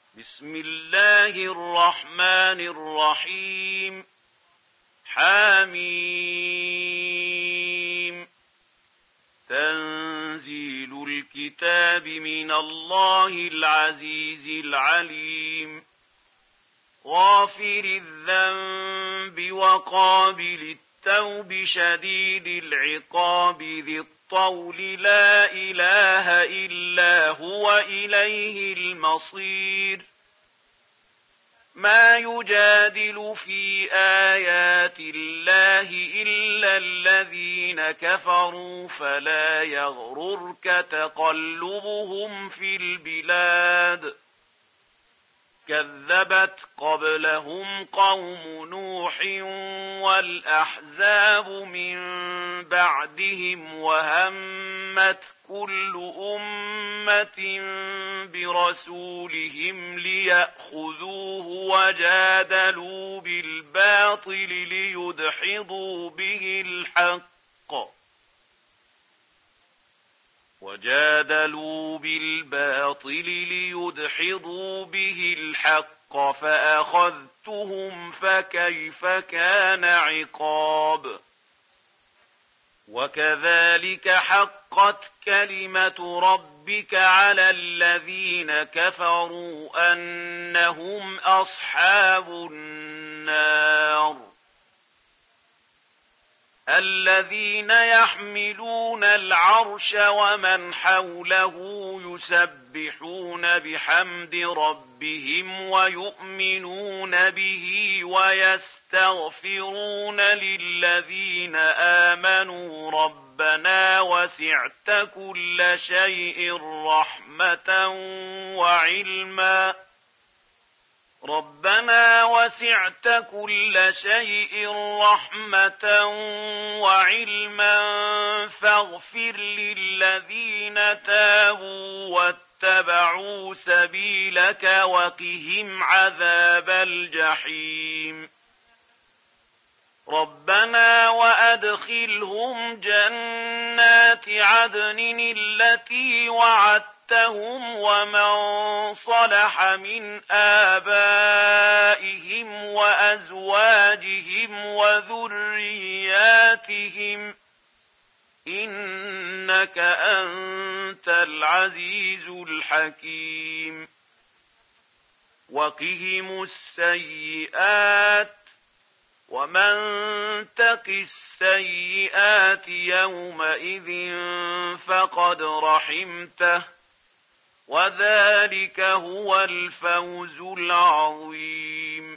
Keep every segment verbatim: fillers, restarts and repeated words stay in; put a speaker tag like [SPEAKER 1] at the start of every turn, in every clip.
[SPEAKER 1] بسم الله الرحمن الرحيم. حميم. تنزيل الكتاب من الله العزيز العليم. غافر الذنب وقابل التوب شديد العقاب ذي الطول لا إله إلا هو إليه المصير. ما يجادل في آيات الله إلا الذين كفروا فلا يغررك تقلبهم في البلاد. كذبت قبلهم قوم نوح والأحزاب من بعدهم وهمت كل أمة برسولهم ليأخذوه وجادلوا بالباطل ليدحضوا به الحق وجادلوا بالباطل ليدحضوا به الحق فأخذتهم فكيف كان عقاب. وكذلك حقت كلمة ربك على الذين كفروا أنهم أصحاب النار. الذين يحملون العرش ومن حوله يسبحون بحمد ربهم ويؤمنون به ويستغفرون للذين آمنوا ربنا وسعت كل شيء رحمة وعلما ربنا وسعت كل شيء رحمة وعلما فاغفر للذين تابوا واتبعوا سبيلك وقهم عذاب الجحيم. ربنا وأدخلهم جنات عدن التي وعدتهم ومن صلح من آبائهم وأزواجهم وذرياتهم إنك أنت العزيز الحكيم. وقهم السيئات ومن تق السيئات يومئذ فقد رحمته وذلك هو الفوز العظيم.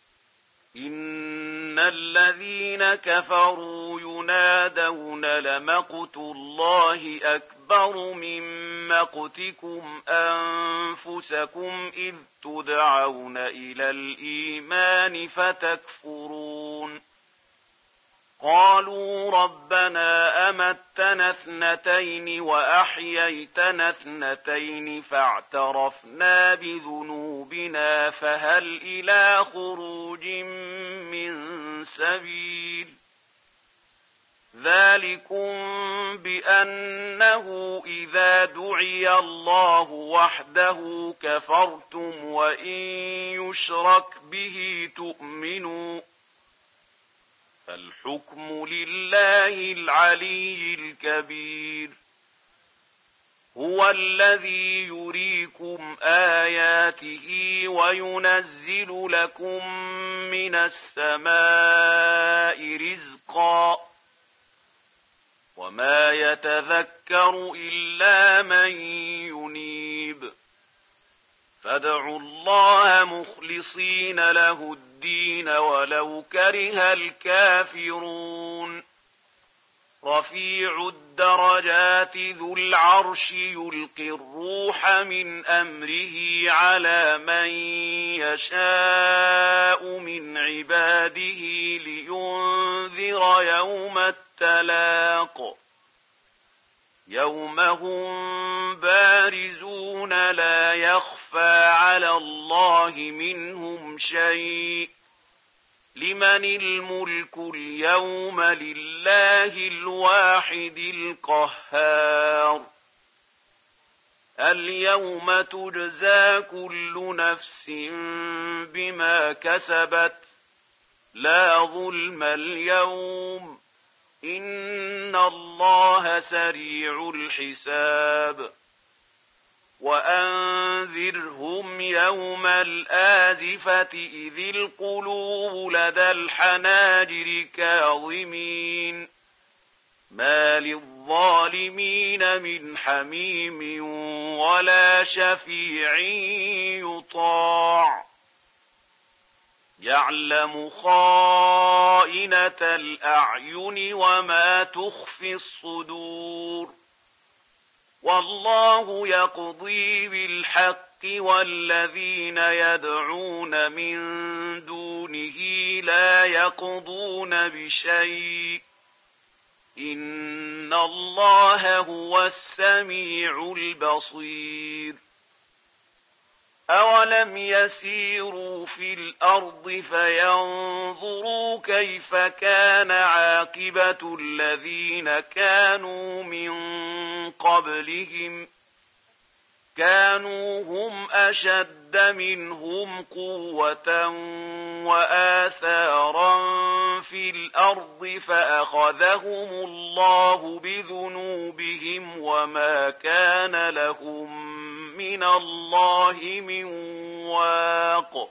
[SPEAKER 1] إن الذين كفروا ينادون لمقت الله أكبر من مقتكم أنفسكم إذ تدعون إلى الإيمان فتكفرون. قالوا ربنا أمتنا اثنتين وأحييتنا اثنتين فاعترفنا بذنوبنا فهل إلى خروج من سبيل. ذلكم بأنه إذا دعي الله وحده كفرتم وإن يشرك به تؤمنوا. الحكم لله العلي الكبير. هو الذي يريكم آياته وينزل لكم من السماء رزقا وما يتذكر إلا من ينيب. فادعوا الله مخلصين له الدين ولو كره الكافرون. رفيع الدرجات ذو العرش يلقي الروح من أمره على من يشاء من عباده لينذر يوم التلاق. يوم هم بارزون لا يخفى على الله منهم شيء. لمن الملك اليوم لله الواحد القهار. اليوم تجزى كل نفس بما كسبت لا ظلم اليوم إن الله سريع الحساب وأنذرهم يوم الآزفة إذ القلوب لدى الحناجر كاظمين ما للظالمين من حميم ولا شفيع يطاع يعلم خائنة الأعين وما تخفي الصدور والله يقضي بالحق والذين يدعون من دونه لا يقضون بشيء إن الله هو السميع البصير أولم يسيروا في الأرض فينظروا كيف كان عاقبة الذين كانوا من قبلهم كانوا هم أشد منهم قوة وآثارا في الأرض فأخذهم الله بذنوبهم وما كان لهم من الله من واق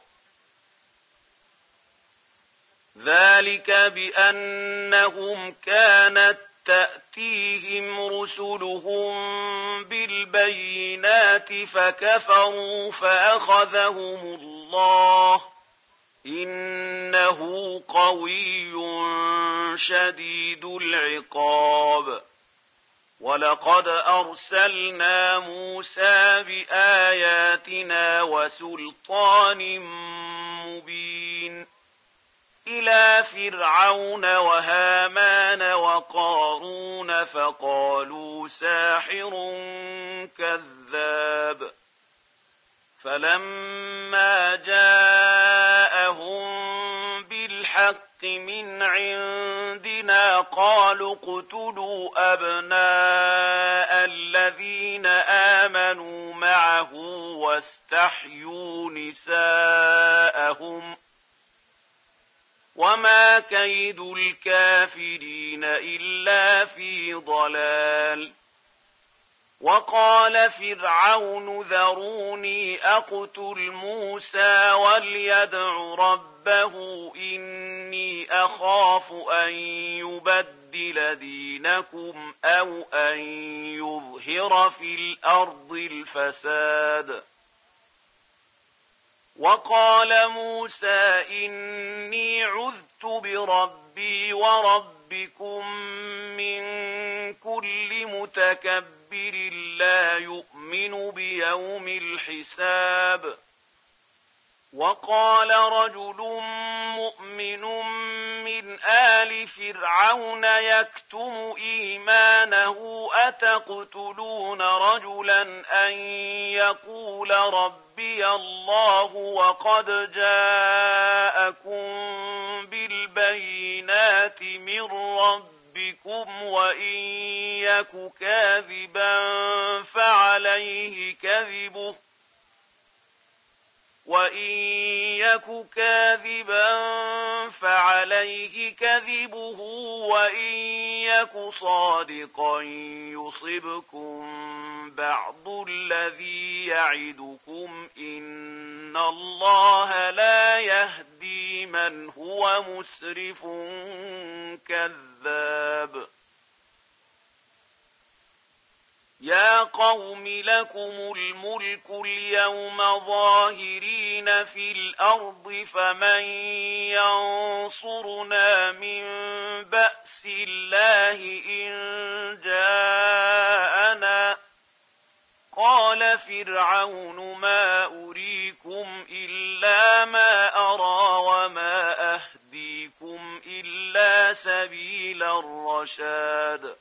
[SPEAKER 1] ذلك بأنهم كانت تأتيهم رسلهم بالبينات فكفروا فأخذهم الله إنه قوي شديد العقاب ولقد أرسلنا موسى بآياتنا وسلطان مبين إلى فرعون وهامان وقارون فقالوا ساحر كذاب فلما جاءهم بالحق من عندنا قالوا اقتلوا أبناء الذين آمنوا معه واستحيوا نساءهم وما كيد الكافرين إلا في ضلال وقال فرعون ذروني أقتل موسى وليدع ربه إني أخاف أن يبدل دينكم أو أن يظهر في الأرض الفساد وقال موسى إني عذت بربي وربكم من كل متكبر لا يؤمن بيوم الحساب وقال رجل مؤمن من آل فرعون يكتم إيمانه أتقتلون رجلا أن يقول ربي الله وقد جاءكم بالبينات من ربكم وإن يك كاذبا فعليه كذبه وإن يك كاذبا فعليه كذبه وإن يك صادقا يصبكم بعض الذي يعدكم إن الله لا يهدي من هو مسرف كذاب يا قوم لكم الملك اليوم ظاهرين في الأرض فمن ينصرنا من بأس الله إن جاءنا قال فرعون ما أريكم إلا ما أرى وما أهديكم إلا سبيل الرشاد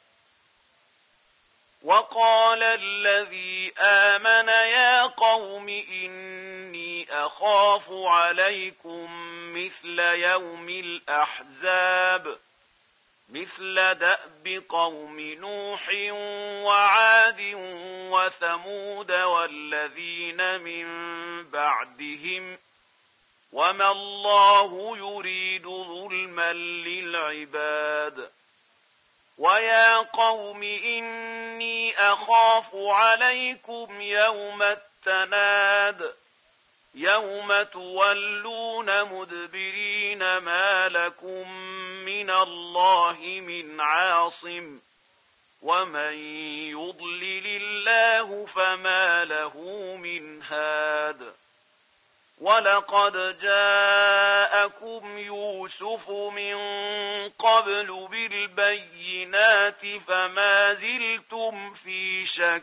[SPEAKER 1] وقال الذي آمن يا قوم إني أخاف عليكم مثل يوم الأحزاب مثل دأب قوم نوح وعاد وثمود والذين من بعدهم وما الله يريد ظلما للعباد ويا قوم إني أخاف عليكم يوم التناد يوم تولون مدبرين ما لكم من الله من عاصم ومن يضلل الله فما له من هاد ولقد جاءكم يوسف من قبل بالبينات فما زلتم في شك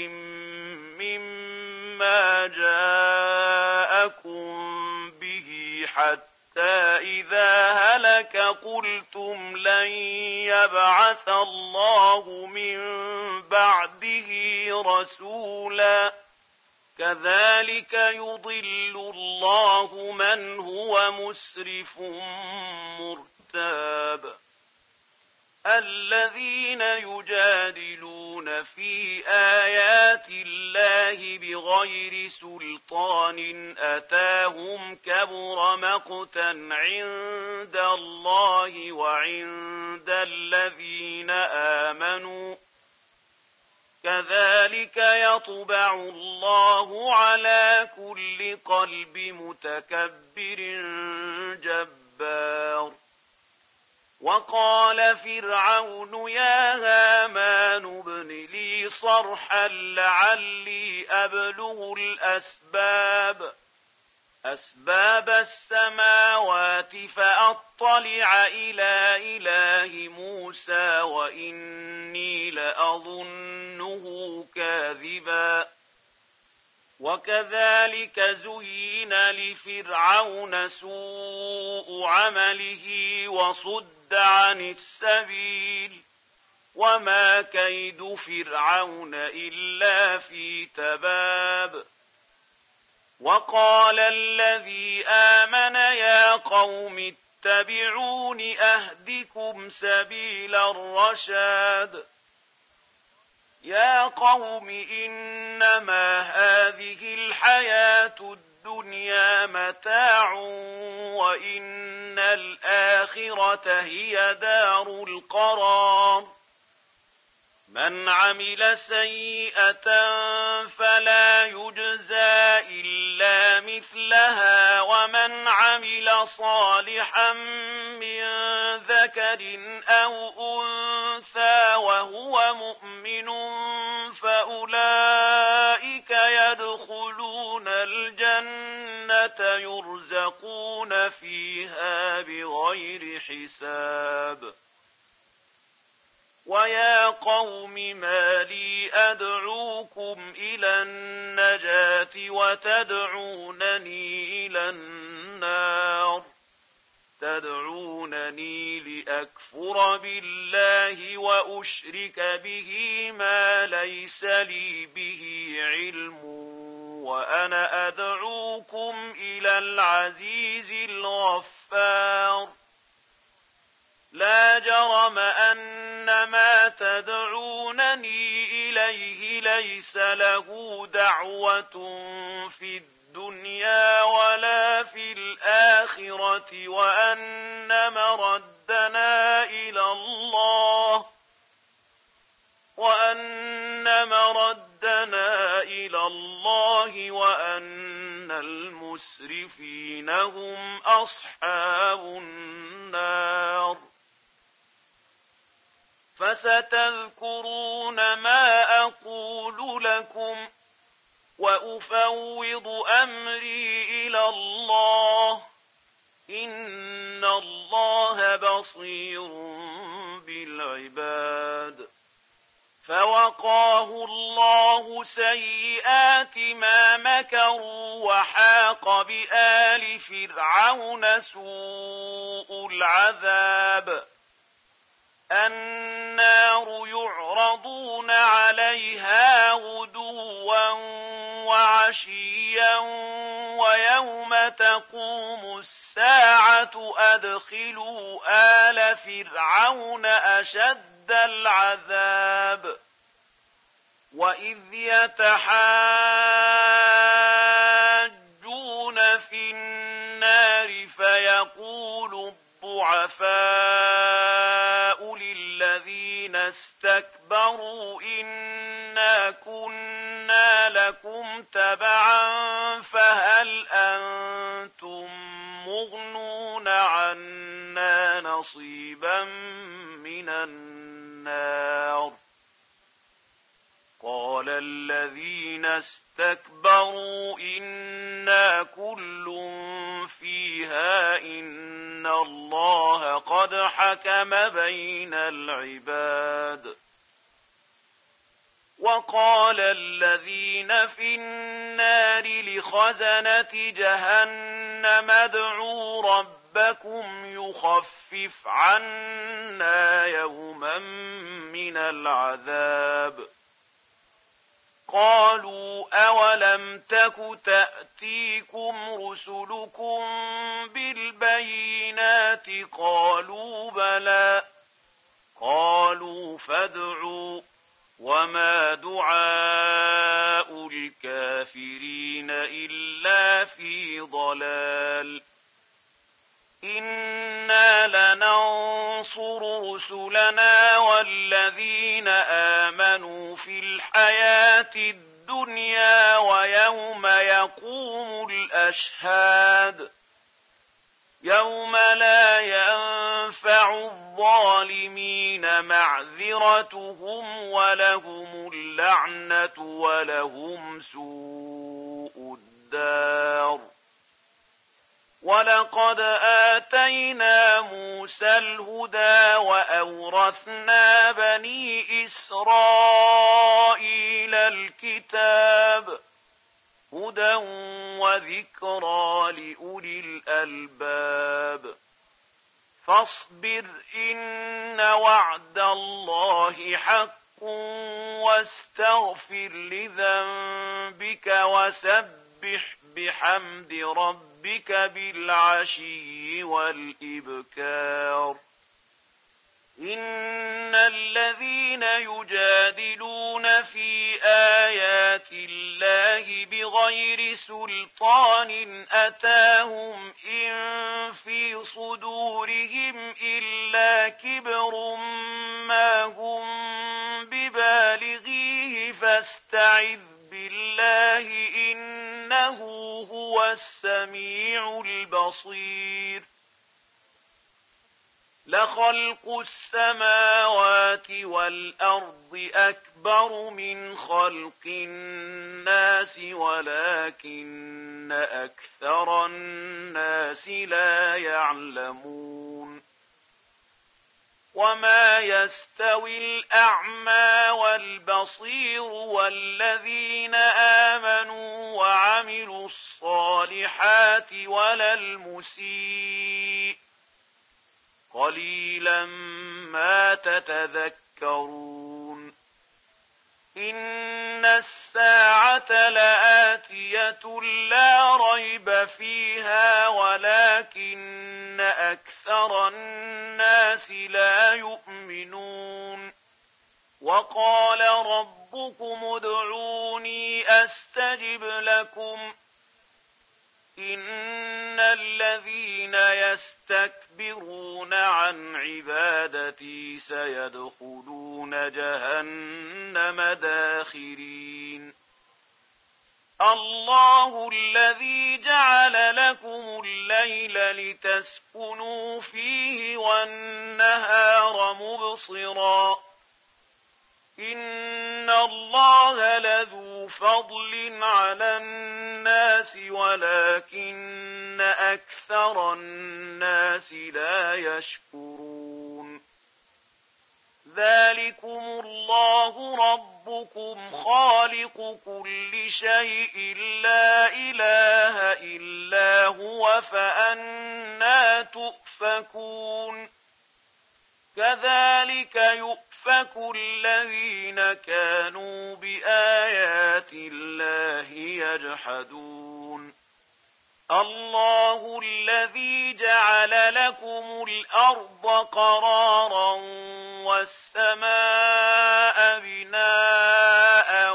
[SPEAKER 1] مما جاءكم به حتى إذا هلك قلتم لن يبعث الله من بعده رسولا كذلك يضل الله من هو مسرف مرتاب الذين يجادلون في آيات الله بغير سلطان أتاهم كبر مقتا عند الله وعند الذين آمنوا كذلك يطبع الله على كل قلب متكبر جبار وقال فرعون يا هامان ابن لي صرحا لعلي أبلغ الأسباب أسباب السماوات فأطلع إلى إله موسى وإني لأظنه كاذبا وكذلك زين لفرعون سوء عمله وصد عن السبيل وما كيد فرعون إلا في تباب وقال الذي آمن يا قوم اتبعون أهدكم سبيل الرشاد يا قوم إنما هذه الحياة الدنيا متاع وإن الآخرة هي دار القرار من عمل سيئة فلا يجزى إلا مثلها ومن عمل صالحا من ذكر أو أنثى وهو مؤمن فأولئك يدخلون الجنة يرزقون فيها بغير حساب ويا قوم ما لي أدعوكم إلى النجاة وتدعونني إلى النار تدعونني لأكفر بالله وأشرك به ما ليس لي به علم وأنا أدعوكم إلى العزيز الغفار لا جرم أن ما تدعونني إليه ليس له دعوة في الدنيا ولا في الآخرة وأن مردنا إلى الله وأن مردنا إلى الله وأن المسرفين هم أصحاب النار فستذكرون ما أقول لكم وأفوض أمري إلى الله إن الله بصير بالعباد فوقاه الله سيئات ما مكروا وحاق بآل فرعون سوء العذاب النار يعرضون عليها غدوا وعشيا ويوم تقوم الساعة أدخلوا آل فرعون أشد العذاب وإذ يتحاجون في النار فيقول الضعفاء للذين استكبروا إنا كنا لكم تبعا فهل أنتم مغنون عنا نصيبا من النار قال الذين استكبروا إنا كل فيها إن الله قد حكم بين العباد وقال الذين في النار لخزنة جهنم ادعوا ربكم يخفف عنا يوما من العذاب قالوا أولم تك تأتيكم رسلكم بالبينات قالوا بلى قالوا فادعوا وما دعاء الكافرين إلا في ضلال إنا لننصر رسلنا والذين آمنوا في الحياة الدنيا ويوم يقوم الأشهاد يوم لا ينفع الظالمين معذرتهم ولهم اللعنة ولهم سوء الدار ولقد آتينا موسى الهدى وأورثنا بني إسرائيل الكتاب هدى وذكرى لأولي الألباب فاصبر إن وعد الله حق واستغفر لذنبك وسبح بحمد ربك بالعشي والإبكار إن الذين يجادلون في آيات الله بغير سلطان أتاهم إن في صدورهم إلا كبر ما هم ببالغيه فاستعذ بالله إنه هو السميع البصير لخلق السماوات والأرض أكبر من خلق الناس ولكن أكثر الناس لا يعلمون وما يستوي الأعمى والبصير والذين آمنوا وعملوا الصالحات ولا المسيء قليلا ما تتذكرون إن الساعة لآتية لا ريب فيها ولكن أكثر الناس لا يؤمنون وقال ربكم ادعوني أستجب لكم إن الذين يستكبرون عن عبادتي سيدخلون جهنم داخرين الله الذي جعل لكم الليل لتسكنوا فيه والنهار مبصرا إن الله لذو فضل على الناس ولكن أكثر الناس لا يشكرون ذلكم الله ربكم خالق كل شيء لا إله إلا هو فأنى تؤفكون كذلك يؤفكون يتوفك الذين كانوا بآيات الله يجحدون الله الذي جعل لكم الأرض قرارا والسماء بناء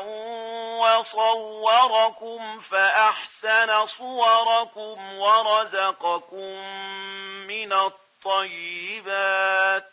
[SPEAKER 1] وصوركم فأحسن صوركم ورزقكم من الطيبات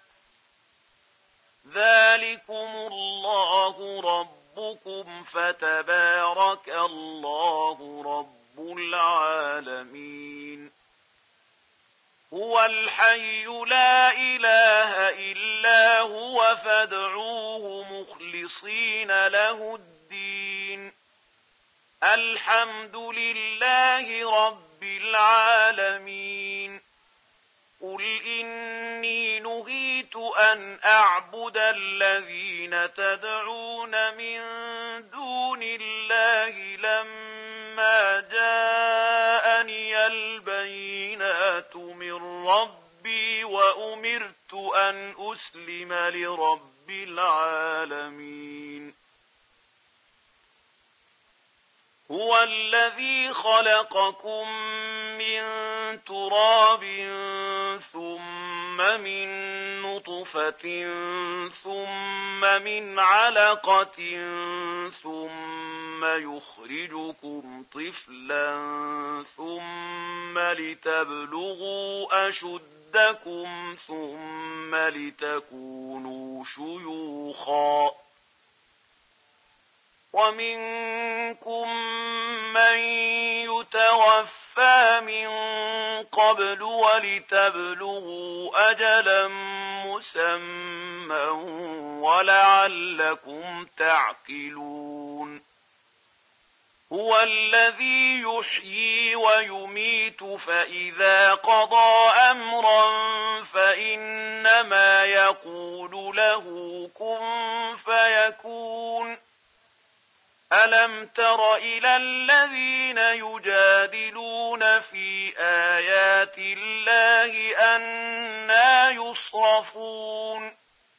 [SPEAKER 1] ذلكم الله ربكم فتبارك الله رب العالمين هو الحي لا إله إلا هو فادعوه مخلصين له الدين الحمد لله رب العالمين قل إني نهيت أن أعبد الذين تدعون من دون الله لما جاءني البينات من ربي وأمرت أن أسلم لرب العالمين هو الذي خلقكم من تراب ثم من نطفة ثم من علقة ثم يخرجكم طفلا ثم لتبلغوا أشدكم ثم لتكونوا شيوخا ومنكم من يتوفى من قبل ولتبلغوا أجلا مسمى ولعلكم تعقلون هو الذي يحيي ويميت فإذا قضى أمرا فإنما يقول له كن فيكون ألم تر إلى الذين يجادلون في آيات الله أنى يصرفون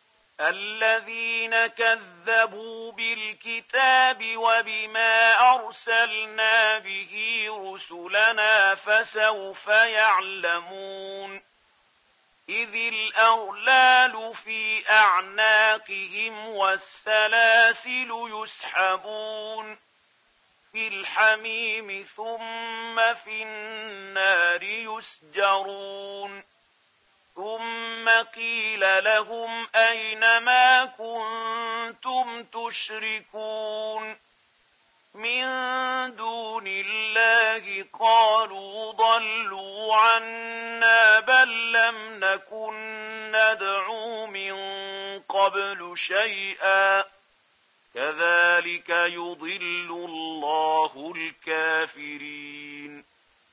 [SPEAKER 1] الذين كذبوا بالكتاب وبما أرسلنا به رسلنا فسوف يعلمون إذ الأغلال في أعناقهم والسلاسل يسحبون في الحميم ثم في النار يسجرون ثم قيل لهم أين ما كنتم تشركون من دون الله قالوا ضلوا عنا بل لم نكن ندعو من قبل شيئا كذلك يضل الله الكافرين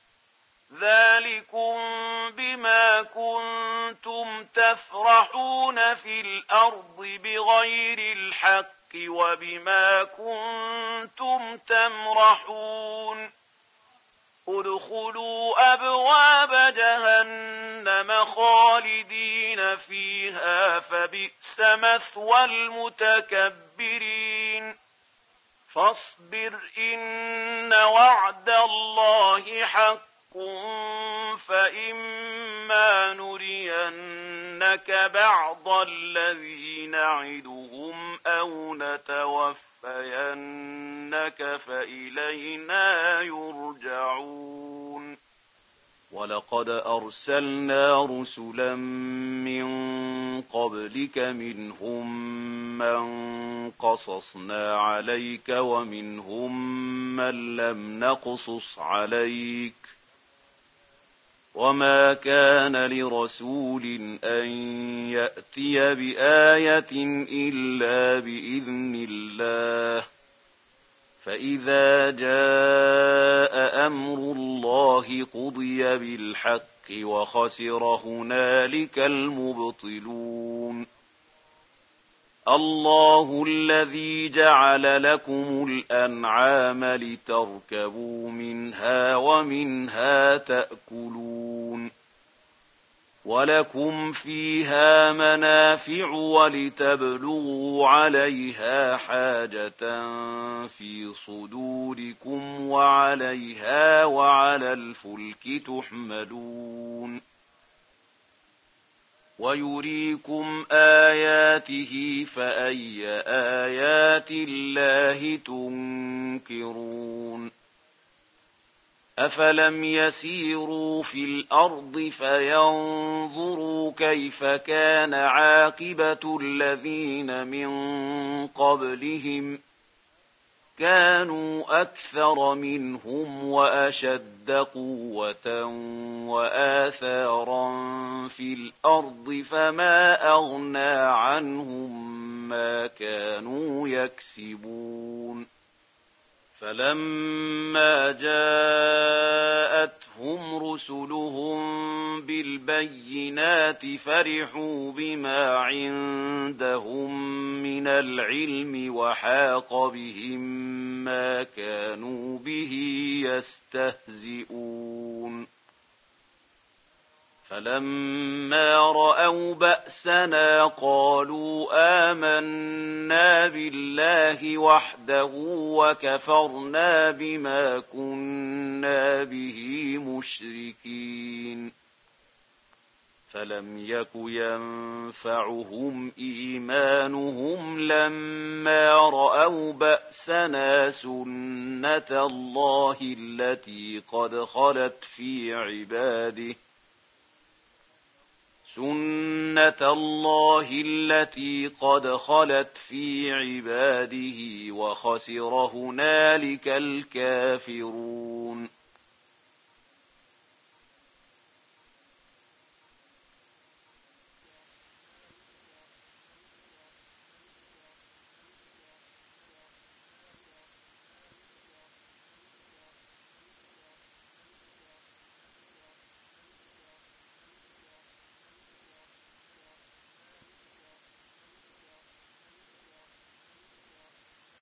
[SPEAKER 1] ذلكم بما كنتم تفرحون في الأرض بغير الحق وبما كنتم تمرحون ادخلوا أبواب جهنم خالدين فيها فبئس مثوى المتكبرين فاصبر إن وعد الله حق فإما نرينك بعض الذي نعدهم أو نتوفينك فإلينا يرجعون ولقد أرسلنا رسلا من قبلك منهم من قصصنا عليك ومنهم من لم نقصص عليك وما كان لرسول أن يأتي بآية إلا بإذن الله فإذا جاء أمر الله قضي بالحق وخسر هنالك المبطلون الله الذي جعل لكم الأنعام لتركبوا منها ومنها تأكلون ولكم فيها منافع ولتبلغوا عليها حاجة في صدوركم وعليها وعلى الفلك تحملون ويريكم آياته فأي آيات الله تنكرون أفلم يسيروا في الأرض فينظروا كيف كان عاقبة الذين من قبلهم كانوا أكثر منهم وأشد قوة وآثارا في الأرض فما أغنى عنهم ما كانوا يكسبون فلما جاءتهم رسلهم بالبينات فرحوا بما عندهم من العلم وحاق بهم ما كانوا به يستهزئون فلما رأوا بأسنا قالوا آمنا بالله وحده وكفرنا بما كنا به مشركين فلم يك ينفعهم إيمانهم لما رأوا بأسنا سنة الله التي قد خلت في عباده سنة الله التي قد خلت في عباده وخسر هنالك الكافرون